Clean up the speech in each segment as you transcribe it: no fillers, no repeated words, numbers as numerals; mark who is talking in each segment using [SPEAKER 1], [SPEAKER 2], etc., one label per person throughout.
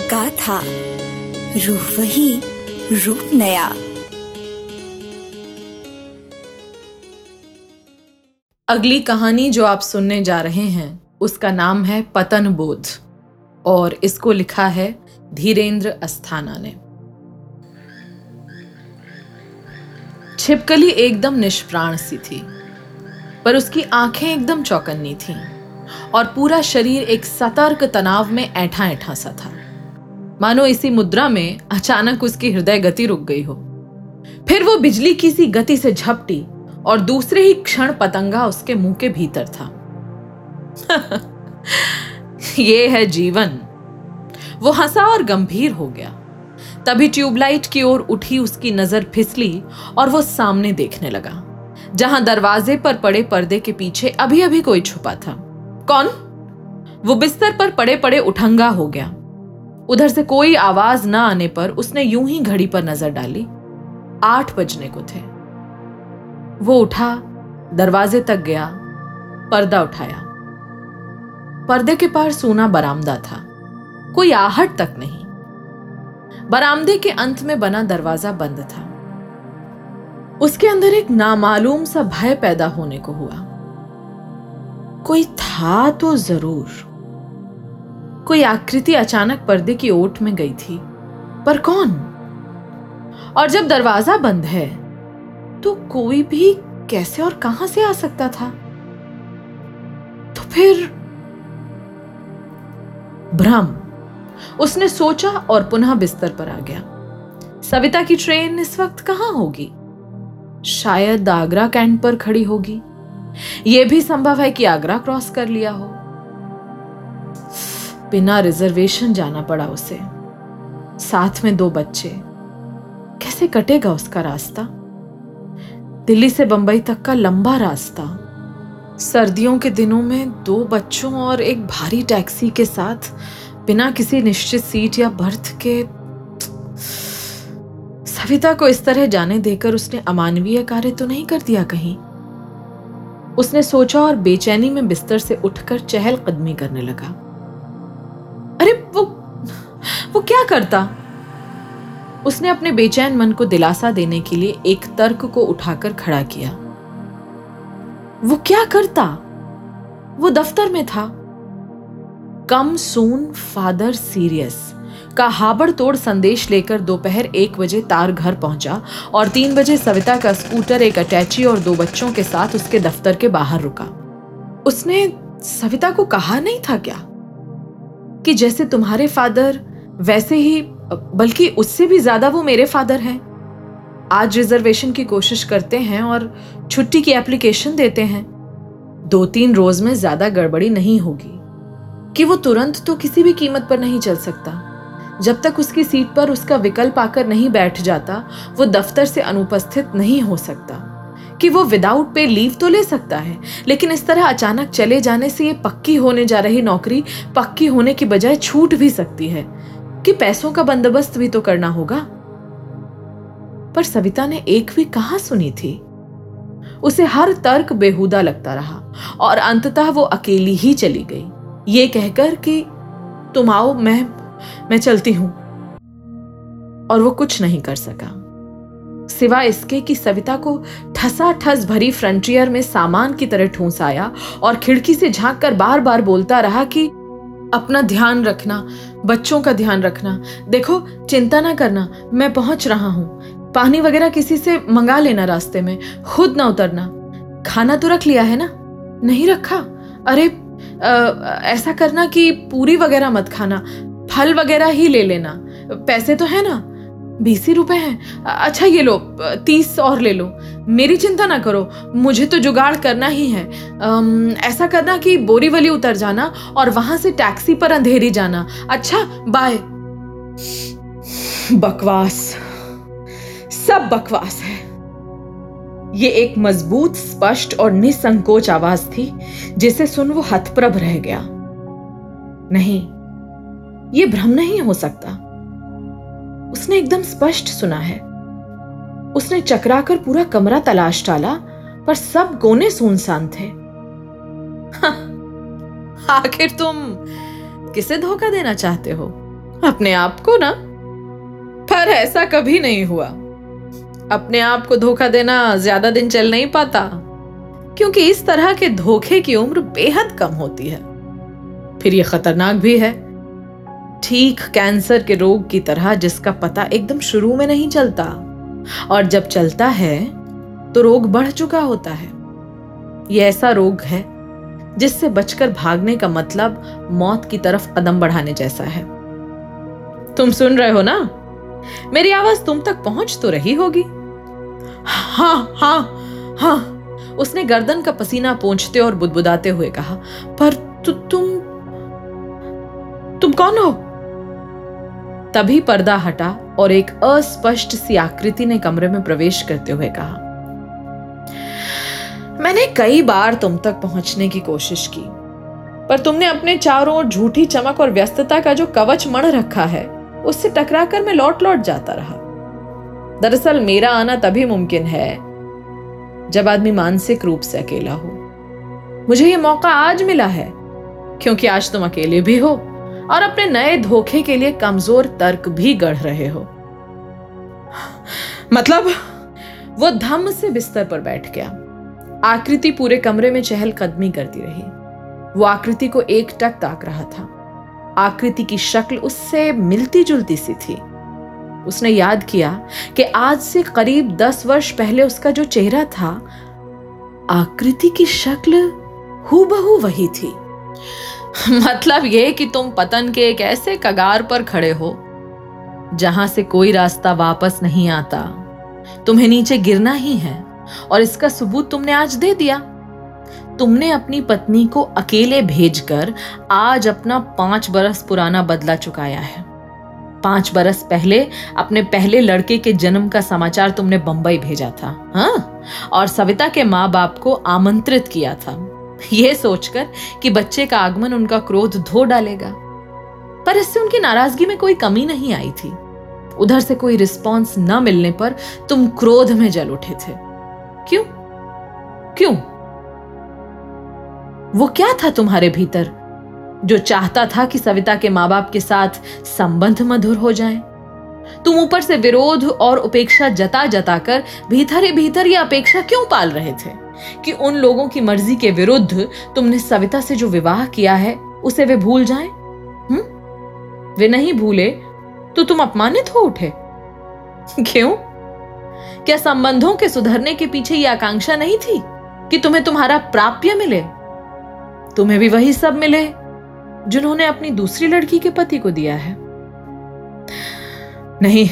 [SPEAKER 1] गाथा, रूह वही, रूप नया।
[SPEAKER 2] अगली कहानी जो आप सुनने जा रहे हैं उसका नाम है पतन बोध और इसको लिखा है धीरेन्द्र अस्थाना ने। छिपकली एकदम निष्प्राण सी थी, पर उसकी आंखें एकदम चौकन्नी थीं और पूरा शरीर एक सतर्क तनाव में ऐठा ऐठा सा था, मानो इसी मुद्रा में अचानक उसकी हृदय गति रुक गई हो। फिर वो बिजली की सी गति से झपटी और दूसरे ही क्षण पतंगा उसके मुंह के भीतर था। ये है जीवन। वो हंसा और गंभीर हो गया। तभी ट्यूबलाइट की ओर उठी उसकी नजर फिसली और वो सामने देखने लगा, जहां दरवाजे पर पड़े पर्दे के पीछे अभी अभी कोई छुपा था। कौन? वो बिस्तर पर पड़े पड़े उठंगा हो गया। उधर से कोई आवाज न आने पर उसने यूं ही घड़ी पर नजर डाली। 8 बजने को थे। वो उठा, दरवाजे तक गया, पर्दा उठाया। पर्दे के पार सूना बरामदा था, कोई आहट तक नहीं। बरामदे के अंत में बना दरवाजा बंद था। उसके अंदर एक नामालूम सा भय पैदा होने को हुआ। कोई था तो जरूर। कोई आकृति अचानक पर्दे की ओट में गई थी, पर कौन? और जब दरवाजा बंद है तो कोई भी कैसे और कहां से आ सकता था? तो फिर भ्रम, उसने सोचा और पुनः बिस्तर पर आ गया। सविता की ट्रेन इस वक्त कहां होगी? शायद आगरा कैंट पर खड़ी होगी। यह भी संभव है कि आगरा क्रॉस कर लिया हो। बिना रिजर्वेशन जाना पड़ा उसे, साथ में 2 बच्चे। कैसे कटेगा उसका रास्ता? दिल्ली से बंबई तक का लंबा रास्ता, सर्दियों के दिनों में 2 बच्चों और एक भारी टैक्सी के साथ, बिना किसी निश्चित सीट या बर्थ के। सविता को इस तरह जाने देकर उसने अमानवीय कार्य तो नहीं कर दिया कहीं? उसने सोचा और बेचैनी में बिस्तर से उठकर चहलकदमी करने लगा। अरे वो क्या करता? उसने अपने बेचैन मन को दिलासा देने के लिए एक तर्क को उठाकर खड़ा किया। वो क्या करता? वो दफ्तर में था। कम सून फादर सीरियस का हाबड़तोड़ संदेश लेकर दोपहर 1 बजे तार घर पहुंचा और 3 बजे सविता का स्कूटर एक अटैची और 2 बच्चों के साथ उसके दफ्तर के बाहर रुका। उसने सविता को कहा नहीं था क्या कि जैसे तुम्हारे फादर वैसे ही, बल्कि उससे भी ज्यादा वो मेरे फादर हैं। आज रिजर्वेशन की कोशिश करते हैं और छुट्टी की एप्लीकेशन देते हैं। 2-3 रोज में ज्यादा गड़बड़ी नहीं होगी कि वो तुरंत तो किसी भी कीमत पर नहीं चल सकता। जब तक उसकी सीट पर उसका विकल्प आकर नहीं बैठ जाता, वो दफ्तर से अनुपस्थित नहीं हो सकता। कि वो विदाउट पे लीव तो ले सकता है, लेकिन इस तरह अचानक चले जाने से ये पक्की होने जा रही नौकरी पक्की होने की बजाय छूट भी सकती है कि पैसों का बंदोबस्त भी तो करना होगा। पर सविता ने एक भी कहां सुनी थी। उसे हर तर्क बेहुदा लगता रहा और अंततः वो अकेली ही चली गई, ये कहकर कि तुम आओ, मैं चलती हूं। और वो कुछ नहीं कर सका सिवाय इसके कि सविता को ठसाठस भरी फ्रंटियर में सामान की तरह ठूंस आया और खिड़की से झांक कर बार बार बोलता रहा कि अपना ध्यान रखना, बच्चों का ध्यान रखना, देखो चिंता ना करना, मैं पहुंच रहा हूं। पानी वगैरह किसी से मंगा लेना रास्ते में, खुद ना उतरना। खाना तो रख लिया है ना? नहीं रखा? अरे ऐसा करना कि पूरी वगैरह मत खाना, फल वगैरह ही ले लेना। पैसे तो है ना? 20 रुपए हैं। अच्छा ये लो, 30 और ले लो। मेरी चिंता ना करो, मुझे तो जुगाड़ करना ही है। ऐसा करना कि बोरीवली उतर जाना और वहां से टैक्सी पर अंधेरी जाना। अच्छा बाय। बकवास, सब बकवास है। ये एक मजबूत, स्पष्ट और निसंकोच आवाज थी जिसे सुन वो हतप्रभ रह गया। नहीं, ये भ्रम नहीं हो सकता। उसने एकदम स्पष्ट सुना है। उसने चकराकर पूरा कमरा तलाश डाला, पर सब कोने सुनसान थे। आखिर तुम किसे धोखा देना चाहते हो? अपने आप को ना, पर ऐसा कभी नहीं हुआ। अपने आप को धोखा देना ज्यादा दिन चल नहीं पाता, क्योंकि इस तरह के धोखे की उम्र बेहद कम होती है। फिर यह खतरनाक भी है, ठीक कैंसर के रोग की तरह, जिसका पता एकदम शुरू में नहीं चलता, और जब चलता है तो रोग बढ़ चुका होता है। यह ऐसा रोग है जिससे बचकर भागने का मतलब मौत की तरफ कदम बढ़ाने जैसा है। तुम सुन रहे हो ना? मेरी आवाज तुम तक पहुंच तो रही होगी। हाँ हाँ हाँ, उसने गर्दन का पसीना पोंछते और बुदबुदाते हुए कहा। पर तुम कौन हो? तभी पर्दा हटा और एक अस्पष्ट सी आकृति ने कमरे में प्रवेश करते हुए कहा, मैंने कई बार तुम तक पहुंचने की कोशिश की, पर तुमने अपने चारों ओर झूठी चमक और व्यस्तता का जो कवच मढ़ रखा है, उससे टकराकर मैं लौट लौट जाता रहा। दरअसल मेरा आना तभी मुमकिन है जब आदमी मानसिक रूप से अकेला हो। मुझे ये मौका आज मिला है क्योंकि आज तुम अकेले भी हो और अपने नए धोखे के लिए कमजोर तर्क भी गढ़ रहे हो। मतलब? वो धम्म से बिस्तर पर बैठ गया। आकृति पूरे कमरे में चहलकदमी करती रही। वो आकृति को एकटक ताक रहा था। आकृति की शक्ल उससे मिलती जुलती सी थी। उसने याद किया कि आज से करीब 10 वर्ष पहले उसका जो चेहरा था, आकृति की शक्ल हूबहू वही थी। मतलब यह कि तुम पतन के एक ऐसे कगार पर खड़े हो जहां से कोई रास्ता वापस नहीं आता। तुम्हें नीचे गिरना ही है, और इसका सबूत तुमने आज दे दिया। तुमने अपनी पत्नी को अकेले भेजकर आज अपना 5 बरस पुराना बदला चुकाया है। 5 बरस पहले अपने पहले लड़के के जन्म का समाचार तुमने बंबई भेजा था, हाँ? और सविता के माँ बाप को आमंत्रित किया था, यह सोचकर कि बच्चे का आगमन उनका क्रोध धो डालेगा। पर इससे उनकी नाराजगी में कोई कमी नहीं आई थी। उधर से कोई रिस्पॉन्स न मिलने पर तुम क्रोध में जल उठे थे। क्यों? क्यों? वो क्या था तुम्हारे भीतर जो चाहता था कि सविता के माँ बाप के साथ संबंध मधुर हो जाएं? तुम ऊपर से विरोध और उपेक्षा जता जता कर भीतर ही भीतर यह अपेक्षा क्यों पाल रहे थे कि उन लोगों की मर्जी के विरुद्ध तुमने सविता से जो विवाह किया है उसे वे भूल जाएं? वे नहीं भूले तो तुम अपमानित हो उठे। क्यों? क्या संबंधों के सुधरने के पीछे यह आकांक्षा नहीं थी कि तुम्हें तुम्हारा प्राप्य मिले? तुम्हें भी वही सब मिले जिन्होंने अपनी दूसरी लड़की के पति को दिया है। नहीं,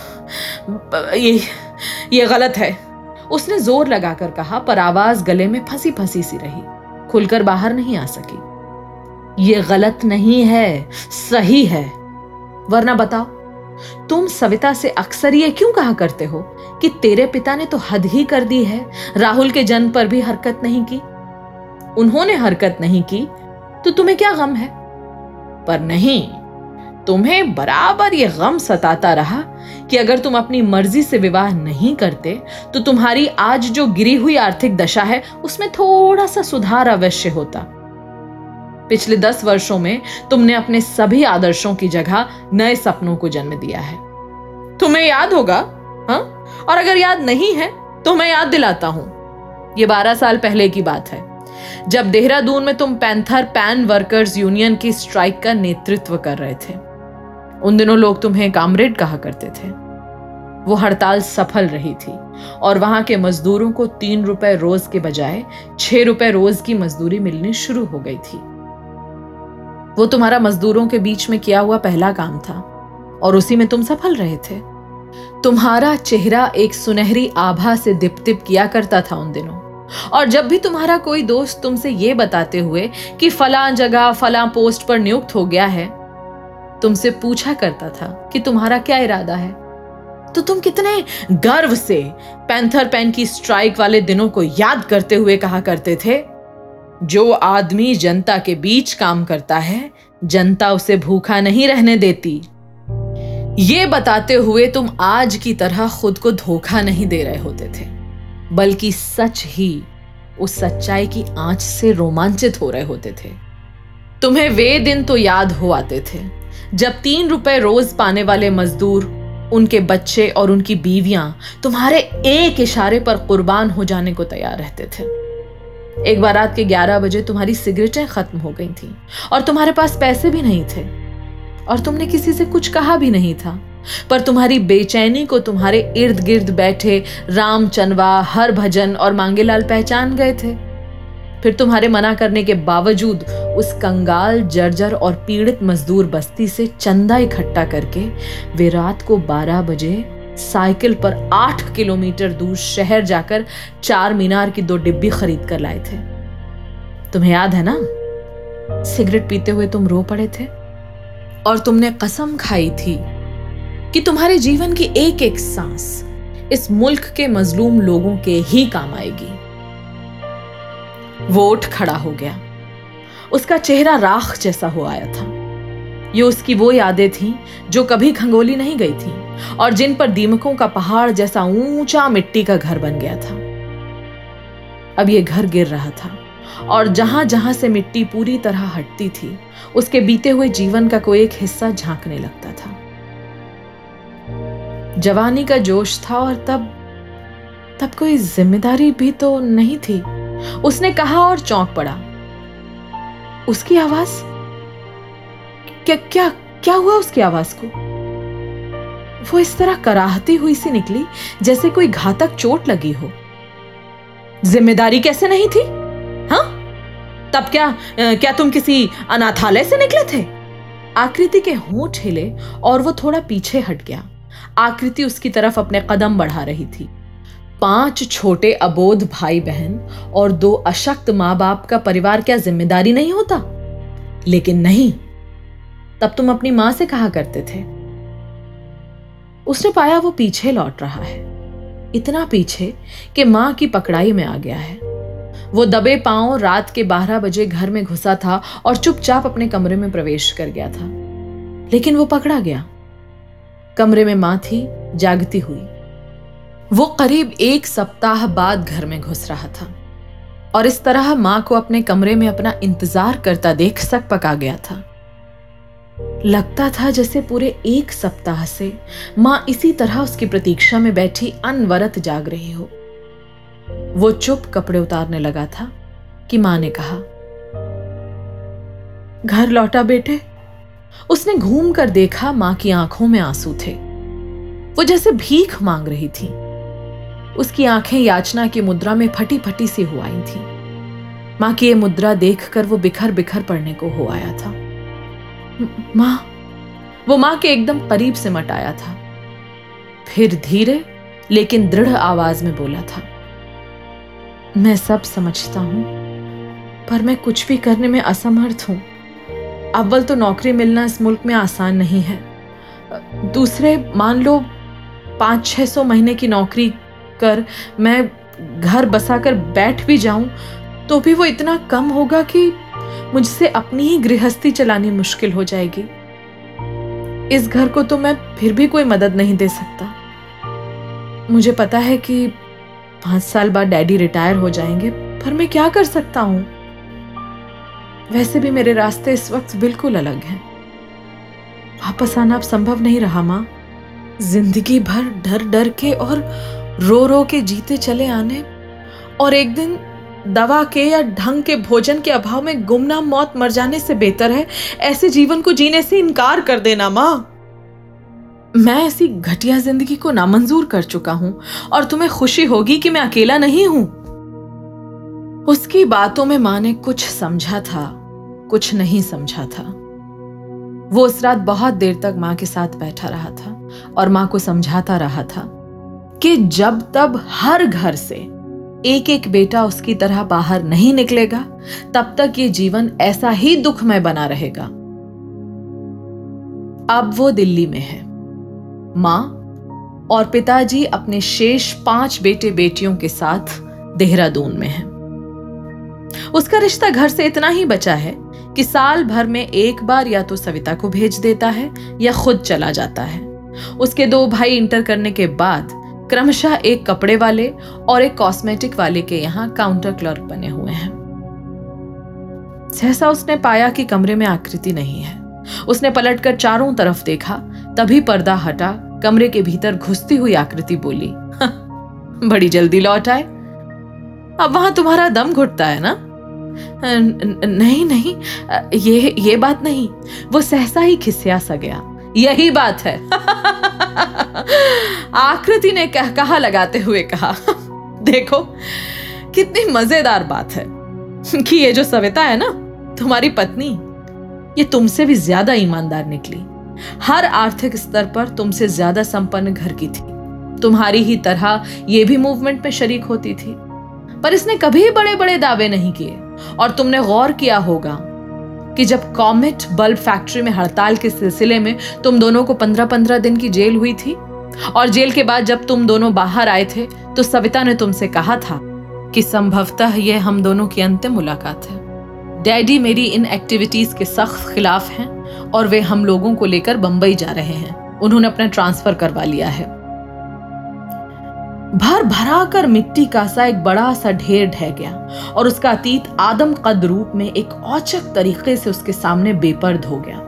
[SPEAKER 2] ये गलत है, उसने जोर लगाकर कहा, पर आवाज गले में फंसी फंसी सी रही, खुलकर बाहर नहीं आ सकी। ये गलत नहीं है, सही है। वरना बताओ, तुम सविता से अक्सर ये क्यों कहा करते हो कि तेरे पिता ने तो हद ही कर दी है, राहुल के जन्म पर भी हरकत नहीं की। उन्होंने हरकत नहीं की तो तुम्हें क्या गम है? पर नहीं, तुम्हें बराबर यह गम सताता रहा कि अगर तुम अपनी मर्जी से विवाह नहीं करते तो तुम्हारी आज जो गिरी हुई आर्थिक दशा है उसमें थोड़ा सा सुधार अवश्य होता। पिछले 10 वर्षों में तुमने अपने सभी आदर्शों की जगह नए सपनों को जन्म दिया है। तुम्हें याद होगा, हाँ? और अगर याद नहीं है तो मैं याद दिलाता हूं। यह 12 साल पहले की बात है, जब देहरादून में तुम पैंथर पैन वर्कर्स यूनियन की स्ट्राइक का नेतृत्व कर रहे थे। उन दिनों लोग तुम्हें कामरेड कहा करते थे। वो हड़ताल सफल रही थी और वहां के मजदूरों को 3 रुपए रोज के बजाय 6 रुपए रोज की मजदूरी मिलनी शुरू हो गई थी। वो तुम्हारा मजदूरों के बीच में किया हुआ पहला काम था और उसी में तुम सफल रहे थे। तुम्हारा चेहरा एक सुनहरी आभा से दिप-दिप किया करता था उन दिनों, और जब भी तुम्हारा कोई दोस्त तुमसे ये बताते हुए कि फलां जगह फलां पोस्ट पर नियुक्त हो गया है, तुमसे पूछा करता था कि तुम्हारा क्या इरादा है, तो तुम कितने गर्व से पैंथर पैन की स्ट्राइक वाले दिनों को याद करते हुए कहा करते थे, जो आदमी जनता के बीच काम करता है, जनता उसे भूखा नहीं रहने देती। ये बताते हुए तुम आज की तरह खुद को धोखा नहीं दे रहे होते थे, बल्कि सच ही उस सच्चाई की आंच से रोमांचित हो रहे होते थे। तुम्हें वे दिन तो याद हो आते थे जब 3 रुपए रोज पाने वाले मजदूर, उनके बच्चे और उनकी बीवियां तुम्हारे एक इशारे पर कुर्बान हो जाने को तैयार रहते थे। एक बार रात के 11 बजे तुम्हारी सिगरेटें खत्म हो गई थी और तुम्हारे पास पैसे भी नहीं थे और तुमने किसी से कुछ कहा भी नहीं था, पर तुम्हारी बेचैनी को तुम्हारे इर्द गिर्द बैठे राम चनवा, हरभजन और मांगेलाल पहचान गए थे। फिर तुम्हारे मना करने के बावजूद उस कंगाल, जर्जर और पीड़ित मजदूर बस्ती से चंदा इकट्ठा करके वे रात को 12 बजे साइकिल पर 8 किलोमीटर दूर शहर जाकर 4 मीनार की 2 डिब्बी खरीद कर लाए थे। तुम्हें याद है ना, सिगरेट पीते हुए तुम रो पड़े थे और तुमने कसम खाई थी कि तुम्हारे जीवन की एक एक सांस इस मुल्क के मजलूम लोगों के ही काम आएगी। वो उठ खड़ा हो गया। उसका चेहरा राख जैसा हो आया था। ये उसकी वो यादें थीं जो कभी खंगोली नहीं गई थीं और जिन पर दीमकों का पहाड़ जैसा ऊंचा मिट्टी का घर बन गया था। अब ये घर गिर रहा था और जहां जहां से मिट्टी पूरी तरह हटती थी, उसके बीते हुए जीवन का कोई एक हिस्सा झांकने लगता था। जवानी का जोश था और तब कोई जिम्मेदारी भी तो नहीं थी। उसने कहा और चौंक पड़ा। उसकी आवाज, क्या हुआ उसकी आवाज को? वो इस तरह कराहती हुई सी निकली जैसे कोई घातक चोट लगी हो। जिम्मेदारी कैसे नहीं थी? हाँ, तब क्या तुम किसी अनाथालय से निकले थे? आकृति के होंठ हिले और वो थोड़ा पीछे हट गया। आकृति उसकी तरफ अपने कदम बढ़ा रही थी। 5 छोटे अबोध भाई बहन और 2 अशक्त माँ बाप का परिवार क्या जिम्मेदारी नहीं होता? लेकिन नहीं, तब तुम अपनी मां से कहा करते थे। उसने पाया वो पीछे लौट रहा है, इतना पीछे कि मां की पकड़ाई में आ गया है। वो दबे पांव रात के 12 बजे घर में घुसा था और चुपचाप अपने कमरे में प्रवेश कर गया था, लेकिन वो पकड़ा गया। कमरे में मां थी, जागती हुई। वो करीब 1 सप्ताह बाद घर में घुस रहा था और इस तरह मां को अपने कमरे में अपना इंतजार करता देख सक पका गया था। लगता था जैसे पूरे 1 सप्ताह से मां इसी तरह उसकी प्रतीक्षा में बैठी अनवरत जाग रही हो। वो चुप कपड़े उतारने लगा था कि मां ने कहा, घर लौटा बेटे? उसने घूम कर देखा, मां की आंखों में आंसू थे। वो जैसे भीख मांग रही थी। उसकी आंखें याचना की मुद्रा में फटी फटी सी हो आई थी। मां की ये मुद्रा देखकर वो बिखर बिखर पड़ने को हो आया था। मां, वो मां के एकदम करीब से मट आया था। फिर धीरे लेकिन दृढ़ आवाज में बोला था, मैं सब समझता हूं, पर मैं कुछ भी करने में असमर्थ हूं। अव्वल तो नौकरी मिलना इस मुल्क में आसान नहीं है। दूसरे, मान लो 500-600 महीने की नौकरी कर मैं घर बसाकर बैठ भी जाऊं तो भी वो इतना कम होगा कि मुझसे अपनी ही गृहस्थी चलानी मुश्किल हो जाएगी। इस घर को तो मैं फिर भी कोई मदद नहीं दे सकता। मुझे पता है कि 5 साल बाद डैडी रिटायर हो जाएंगे, पर मैं क्या कर सकता हूं? वैसे भी मेरे रास्ते इस वक्त बिल्कुल अलग हैं। वापस आना अब संभव नहीं रहा मां। जिंदगी भर डर डर के और रो रो के जीते चले आने और एक दिन दवा के या ढंग के भोजन के अभाव में गुमनाम मौत मर जाने से बेहतर है ऐसे जीवन को जीने से इनकार कर देना मां। मैं ऐसी घटिया जिंदगी को नामंजूर कर चुका हूं और तुम्हें खुशी होगी कि मैं अकेला नहीं हूं। उसकी बातों में मां ने कुछ समझा था, कुछ नहीं समझा था। वो उस रात बहुत देर तक मां के साथ बैठा रहा था और मां को समझाता रहा था कि जब तब हर घर से एक एक बेटा उसकी तरह बाहर नहीं निकलेगा, तब तक ये जीवन ऐसा ही दुखमय बना रहेगा। अब वो दिल्ली में है। मां और पिताजी अपने शेष 5 बेटे बेटियों के साथ देहरादून में हैं। उसका रिश्ता घर से इतना ही बचा है कि साल भर में एक बार या तो सविता को भेज देता है या खुद चला जाता है। उसके 2 भाई इंटर करने के बाद क्रमशः एक कपड़े वाले और एक कॉस्मेटिक वाले के यहां काउंटर क्लर्क बने हुए हैं। सहसा उसने पाया कि कमरे में आकृति नहीं है। उसने पलटकर चारों तरफ देखा, तभी पर्दा हटा। कमरे के भीतर घुसती हुई आकृति बोली, बड़ी जल्दी लौट आए। अब वहां तुम्हारा दम घुटता है ना? नहीं नहीं, ये बात नहीं। वो सहसा ही खिसिया सा गया। यही बात है। आकृति ने कहा लगाते हुए कहा, देखो कितनी मजेदार बात है कि ये जो सविता है ना, तुम्हारी पत्नी, ये तुमसे भी ज्यादा ईमानदार निकली। हर आर्थिक स्तर पर तुमसे ज्यादा संपन्न घर की थी। तुम्हारी ही तरह ये भी मूवमेंट में शरीक होती थी, पर इसने कभी बड़े बड़े दावे नहीं किए। और तुमने गौर किया होगा कि जब कॉमेट बल्ब फैक्ट्री में हड़ताल के सिलसिले में तुम दोनों को 15-15 दिन की जेल हुई थी, और जेल के बाद जब तुम दोनों बाहर आए थे तो सविता ने तुमसे कहा था कि संभवतः यह हम दोनों की अंतिम मुलाकात है। डैडी मेरी इन एक्टिविटीज के सख्त खिलाफ हैं और वे हम लोगों को लेकर बंबई जा रहे हैं। उन्होंने अपना ट्रांसफर करवा लिया है। भर भरा कर मिट्टी का सा एक बड़ा सा ढेर ढह गया और उसका अतीत आदम कद रूप में एक औचक तरीके से उसके सामने बेपर्द हो गया।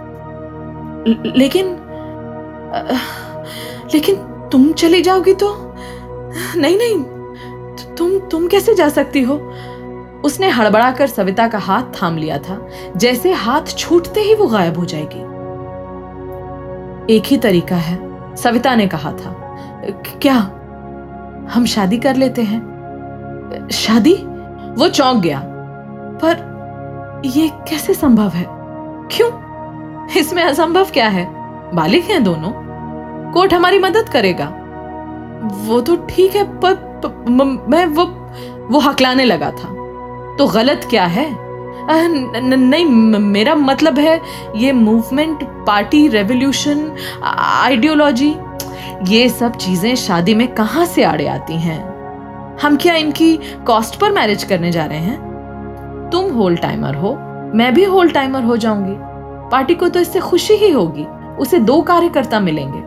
[SPEAKER 2] लेकिन तुम चली जाओगी तो? नहीं, तुम कैसे जा सकती हो? उसने हड़बड़ाकर सविता का हाथ थाम लिया था, जैसे हाथ छूटते ही वो गायब हो जाएगी। एक ही तरीका है, सविता ने कहा था। क्या? हम शादी कर लेते हैं। शादी? वो चौंक गया। पर यह कैसे संभव है? क्यों? इसमें असंभव क्या है? बालिग हैं दोनों, कोर्ट हमारी मदद करेगा। वो तो ठीक है, पर मैं वो हकलाने लगा था। तो गलत क्या है? नहीं, मेरा मतलब है ये मूवमेंट, पार्टी, रेवोल्यूशन, आइडियोलॉजी, ये सब चीजें शादी में कहां से आड़े आती हैं? हम क्या इनकी कॉस्ट पर मैरिज करने जा रहे हैं? तुम होल टाइमर हो, मैं भी होल टाइमर हो जाऊंगी। पार्टी को तो इससे खुशी ही होगी, उसे 2 कार्यकर्ता मिलेंगे।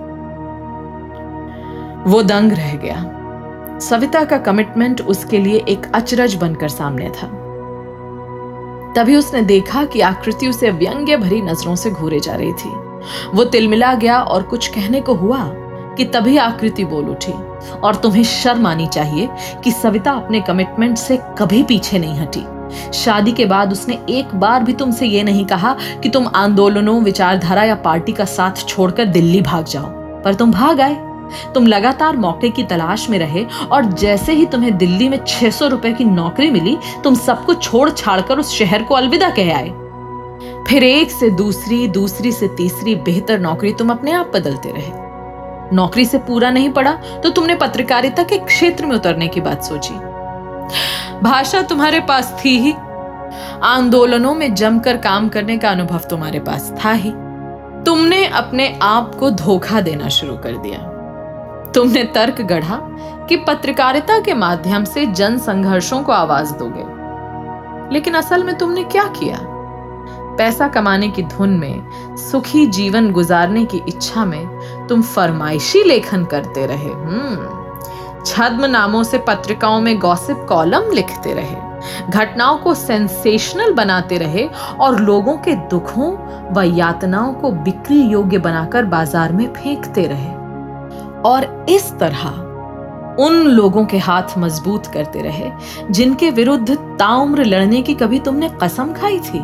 [SPEAKER 2] वो दंग रह गया। सविता का कमिटमेंट उसके लिए एक अचरज बनकर सामने था। तभी उसने देखा कि आकृति उसे व्यंग्य भरी नजरों से घूरे जा रही थी। वो तिलमिला गया और कुछ कहने को हुआ कि तभी आकृति बोल उठी, और तुम्हें शर्म आनी चाहिए कि सविता अपने कमिटमेंट से कभी पीछे नहीं हटी। शादी के बाद उसने एक बार भी तुमसे ये नहीं कहा कि तुम आंदोलनों, विचारधारा या पार्टी का साथ छोड़कर दिल्ली भाग जाओ, पर तुम भाग आए। तुम लगातार मौके की तलाश में रहे, और जैसे ही तुम्हें दिल्ली में 600 रुपए की नौकरी मिली, तुम सब कुछ छोड़ छाड़ कर उस शहर को अलविदा कह आए। फिर एक से दूसरी, दूसरी से तीसरी बेहतर नौकरी तुम अपने आप बदलते रहे। नौकरी से पूरा नहीं पड़ा तो तुमने पत्रकारिता के क्षेत्र में उतरने की बात सोची। भाषा तुम्हारे पास थी ही, आंदोलनों में जमकर काम करने का अनुभव तुम्हारे पास था ही। तुमने अपने आप को धोखा देना शुरू कर दिया। तुमने तर्क गढ़ा कि पत्रकारिता के माध्यम से जन संघर्षों को आवाज दोगे, लेकिन असल में तुमने क्या किया? पैसा कमाने की धुन में, सुखी जीवन गुजारने की इच्छा में तुम फरमाइशी लेखन करते रहे। छद्म नामों से पत्रिकाओं में गॉसिप कॉलम लिखते रहे, घटनाओं को सेंसेशनल बनाते रहे और लोगों के दुखों व यातनाओं को बिक्री योग्य बनाकर बाजार में फेंकते रहे, और इस तरह उन लोगों के हाथ मजबूत करते रहे जिनके विरुद्ध ताउम्र लड़ने की कभी तुमने कसम खाई थी।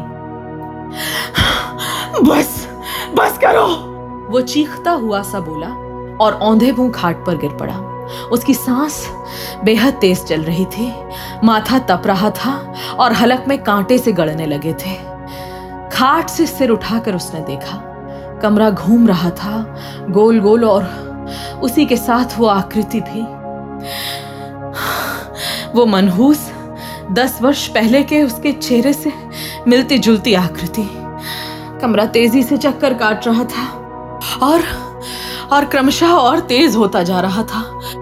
[SPEAKER 2] बस करो, वो चीखता हुआ सा बोला और औंधे मुंह खाट पर गिर पड़ा। उसकी सांस बेहद तेज चल रही थी, माथा तप रहा था और हलक में कांटे से गड़ने लगे थे। खाट से सिर उठाकर उसने देखा, कमरा घूम रहा था गोल गोल, और उसी के साथ वो आकृति भी, वो मनहूस 10 वर्ष पहले के उसके चेहरे से मिलती जुलती आकृति। कमरा तेजी से चक्कर काट रहा था और क्रमशः और तेज होता जा रहा था,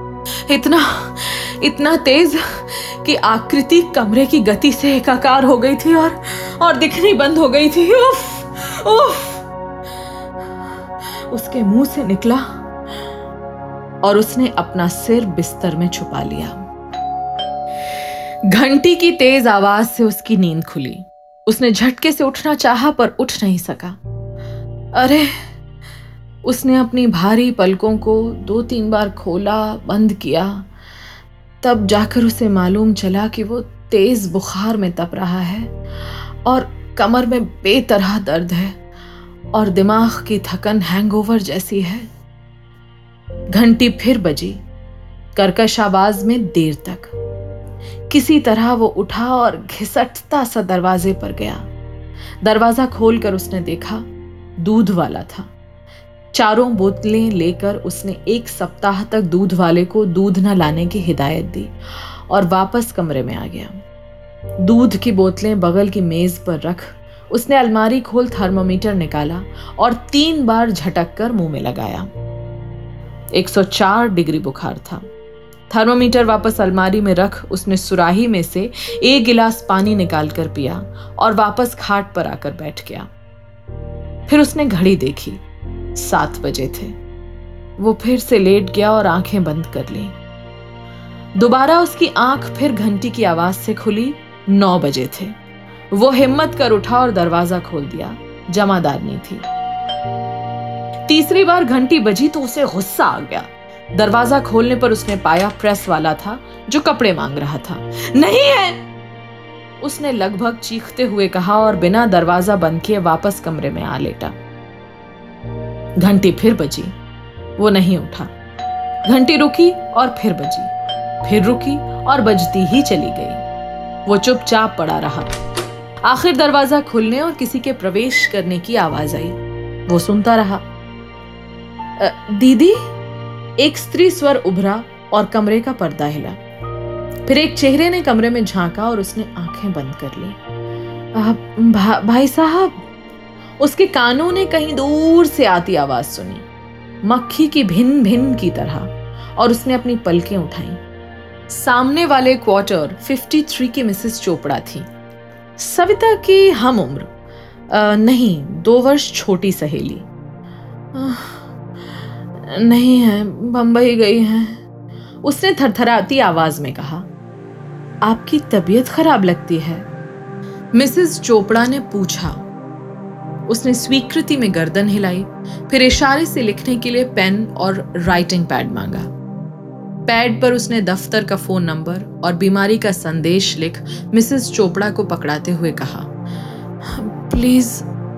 [SPEAKER 2] इतना तेज कि आकृति कमरे की गति से एकाकार हो गई थी और दिखनी बंद हो गई थी। उफ, उफ, उसके मुंह से निकला और उसने अपना सिर बिस्तर में छुपा लिया। घंटी की तेज आवाज से उसकी नींद खुली। उसने झटके से उठना चाहा पर उठ नहीं सका। अरे, उसने अपनी भारी पलकों को 2-3 बार खोला, बंद किया। तब जाकर उसे मालूम चला कि वो तेज बुखार में तप रहा है और कमर में बेतरह दर्द है और दिमाग की थकन हैंगओवर जैसी है। घंटी फिर बजी, कर्कश आवाज में देर तक। किसी तरह वो उठा और घिसटता सा दरवाजे पर गया। दरवाजा खोलकर उसने देखा, दूध वाला था। 4 बोतलें लेकर उसने 1 सप्ताह तक दूध वाले को दूध न लाने की हिदायत दी और वापस कमरे में आ गया। दूध की बोतलें बगल की मेज पर रख उसने अलमारी खोल थर्मोमीटर निकाला और 3 बार झटक कर मुंह में लगाया। 104 डिग्री बुखार था। थर्मोमीटर वापस अलमारी में रख उसने सुराही में से 1 गिलास पानी निकालकर पिया और वापस खाट पर आकर बैठ गया। फिर उसने घड़ी देखी, 7 बजे थे। वो फिर से लेट गया और आंखें बंद कर ली। दोबारा उसकी आंख फिर घंटी की आवाज से खुली। 9 बजे थे। वो हिम्मत कर उठा और दरवाजा खोल दिया। जमादारनी थी। तीसरी बार घंटी बजी तो उसे गुस्सा आ गया। दरवाजा खोलने पर उसने पाया प्रेस वाला था जो कपड़े मांग रहा था। नहीं है, उसने लगभग चीखते हुए कहा और बिना दरवाजा बंद किए वापस कमरे में आ लेटा। घंटी फिर बजी, वो नहीं उठा। घंटी रुकी और फिर बजी, फिर रुकी और बजती ही चली गई। वो चुपचाप पड़ा रहा। आखिर दरवाजा खुलने और किसी के प्रवेश करने की आवाज आई। वो सुनता रहा। दीदी, एक स्त्री स्वर उभरा और कमरे का पर्दा हिला। फिर एक चेहरे ने कमरे में झांका और उसने आंखें बंद कर ली। भाई साहब, उसके कानों ने कहीं दूर से आती आवाज सुनी, मक्खी की भिन भिन की तरह, और उसने अपनी पलकें उठाई। सामने वाले क्वार्टर 53 की मिसेस चोपड़ा थी, सविता की हम उम्र, नहीं 2 वर्ष छोटी सहेली। नहीं है, बंबई गई हैं, उसने थरथराती आवाज में कहा। आपकी तबीयत खराब लगती है, मिसेस चोपड़ा ने पूछा। उसने स्वीकृति में गर्दन हिलाई, फिर इशारे से लिखने के लिए पेन और राइटिंग पैड मांगा। पैड पर उसने दफ्तर का फोन नंबर और बीमारी का संदेश लिख मिसेस चोपड़ा को पकड़ाते हुए कहा, प्लीज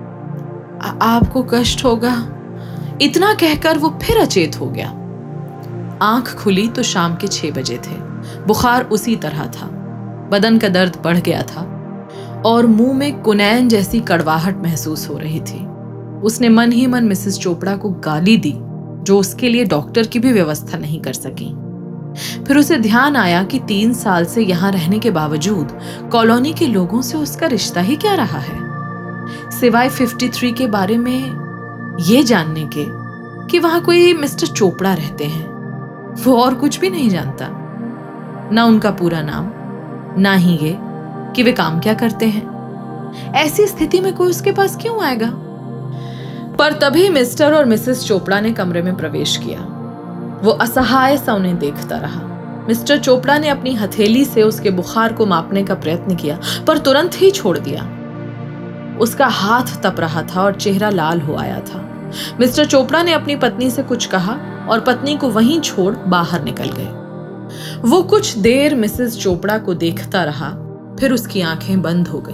[SPEAKER 2] आपको कष्ट होगा। इतना कहकर वो फिर अचेत हो गया। आंख खुली तो शाम के 6 बजे थे। बुखार उसी तरह था। बदन का दर्द बढ़ गया था और मुंह में कुनैन जैसी कड़वाहट महसूस हो रही थी। उसने मन ही मन मिसेस चोपड़ा को गाली दी, जो उसके लिए डॉक्टर की भी व्यवस्था नहीं कर सकी। फिर उसे ध्यान आया कि 3 साल से यहां रहने के बावजूद कॉलोनी के लोगों से उसका रिश्ता ही क्या रहा है, सिवाय 53 के बारे में ये जानने के कि वहां कोई मिस्टर चोपड़ा रहते हैं। वो और कुछ भी नहीं जानता, ना उनका पूरा नाम, ना ही ये कि वे काम क्या करते हैं। ऐसी स्थिति में कोई उसके पास क्यों आएगा? पर तभी मिस्टर और मिसेस चोपड़ा ने कमरे में प्रवेश किया। वो असहाय सा उन्हें देखता रहा। मिस्टर चोपड़ा ने अपनी हथेली से उसके बुखार को मापने का प्रयत्न किया, पर तुरंत ही छोड़ दिया। उसका हाथ तप रहा था और चेहरा लाल हो आया था। मिस्टर चोपड़ा ने अपनी पत्नी से कुछ कहा और पत्नी को वहीं छोड़ बाहर निकल गए। वो कुछ देर मिसेस चोपड़ा को देखता रहा, फिर उसकी आंखें बंद हो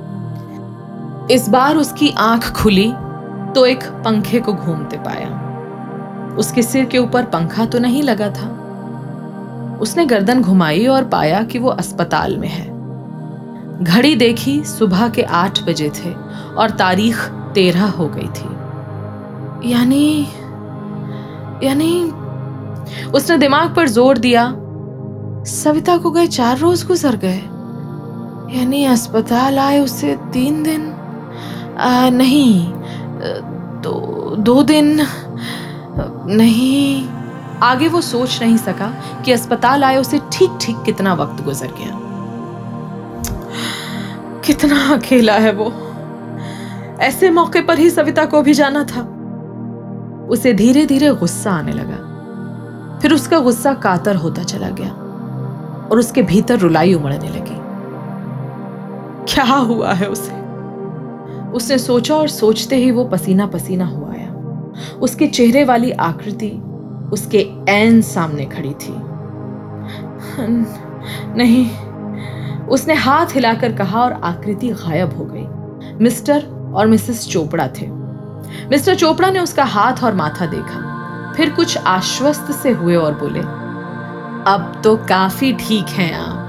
[SPEAKER 2] गईं। इस बार उसकी आंख खुली तो एक पंखे को घूमते पाया। उसके सिर के ऊपर पंखा तो नहीं लगा था। उसने गर्दन घुमाई और पाया कि वो अस्पताल में है। घड़ी देखी, सुबह के 8 बजे थे और तारीख 13 हो गई थी। यानी उसने दिमाग पर जोर दिया। सविता को गए 4 रोज गुजर गए, यानी अस्पताल आए उसे 3 दिन, नहीं 2 दिन नहीं। आगे वो सोच नहीं सका कि अस्पताल आए उसे ठीक ठीक कितना वक्त गुजर गया। कितना अकेला है वो। ऐसे मौके पर ही सविता को भी जाना था। उसे धीरे धीरे गुस्सा आने लगा। फिर उसका गुस्सा कातर होता चला गया और उसके भीतर रुलाई उमड़ने लगी। क्या हुआ है उसे? उसने सोचा और सोचते ही वो पसीना पसीना हो आया। उसके चेहरे वाली आकृति उसके ऐन सामने खड़ी थी। नहीं, उसने हाथ हिलाकर कहा और आकृति गायब हो गई। मिस्टर और मिसेस चोपड़ा थे। मिस्टर चोपड़ा ने उसका हाथ और माथा देखा, फिर कुछ आश्वस्त से हुए और बोले, अब तो काफी ठीक हैं आप।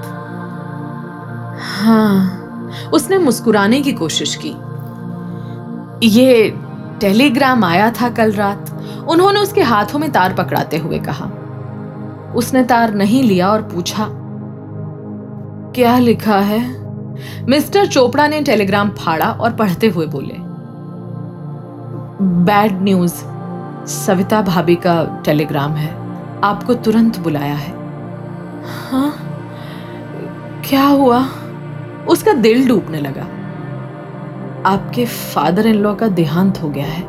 [SPEAKER 2] हाँ, उसने मुस्कुराने की कोशिश की। ये टेलीग्राम आया था कल रात, उन्होंने उसके हाथों में तार पकड़ाते हुए कहा। उसने तार नहीं लिया और पूछा, क्या लिखा है? मिस्टर चोपड़ा ने टेलीग्राम फाड़ा और पढ़ते हुए बोले, बैड न्यूज, सविता भाभी का टेलीग्राम है, आपको तुरंत बुलाया है। हाँ, क्या हुआ? उसका दिल डूबने लगा। आपके फादर इन लॉ का देहांत हो गया है।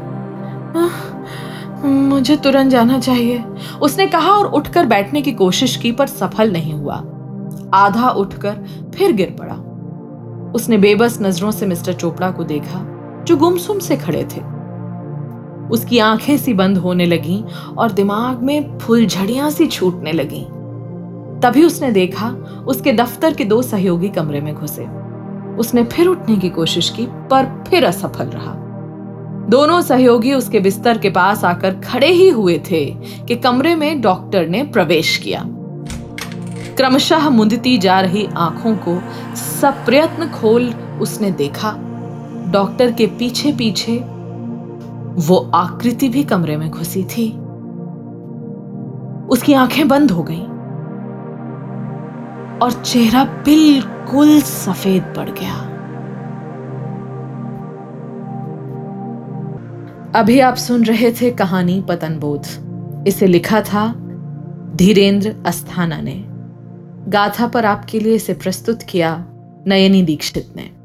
[SPEAKER 2] मुझे तुरंत जाना चाहिए, उसने कहा और उठकर बैठने की कोशिश की पर सफल नहीं हुआ। आधा उठकर फिर गिर पड़ा। उसने बेबस नजरों से मिस्टर चोपड़ा को देखा जो गुमसुम से खड़े थे। उसकी आंखें सी बंद होने लगीं और दिमाग में फुलझड़ियां सी छूटने लगीं। तभी उसने देखा उसके दफ्तर के 2 सहयोगी कमरे में घुसे। उसने फिर उठने की कोशिश की पर फिर असफल रहा। दोनों सहयोगी उसके बिस्तर के पास आकर खड़े ही हुए थे कि कमरे में डॉक्टर ने प्रवेश किया। क्रमशः मुंदती जा रही आंखों को सप्रयत्न खोल उसने देखा, डॉक्टर के पीछे पीछे वो आकृति भी कमरे में घुसी थी। उसकी आंखें बंद हो गईं और चेहरा बिल्कुल सफेद पड़ गया। अभी आप सुन रहे थे कहानी पतनबोध। इसे लिखा था धीरेन्द्र अस्थाना ने। गाथा पर आपके लिए इसे प्रस्तुत किया नयनी दीक्षित ने।